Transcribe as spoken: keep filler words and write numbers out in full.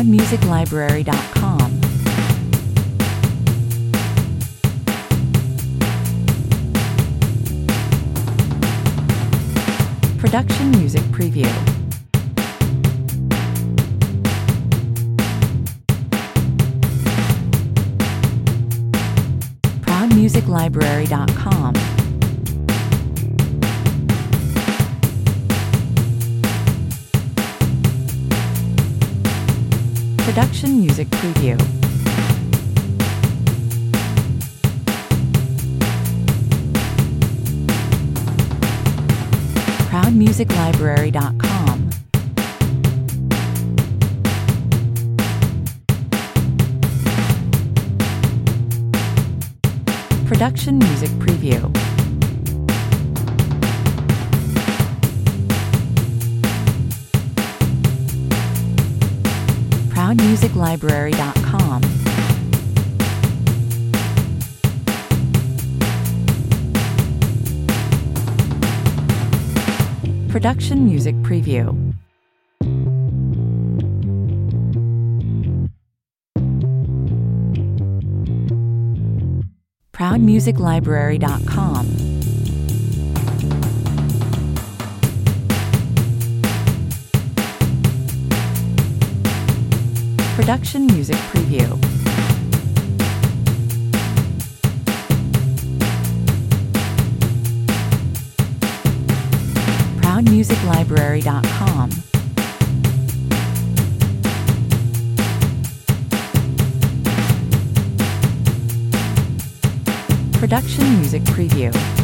proud music library dot com. Production Music Preview. proud music library dot com. Production Music Preview. proud music library dot com. Production Music Preview. proud music library dot com. Production Music Preview. proud music library dot com. Production Music Preview. proud music library dot com. Production Music Preview.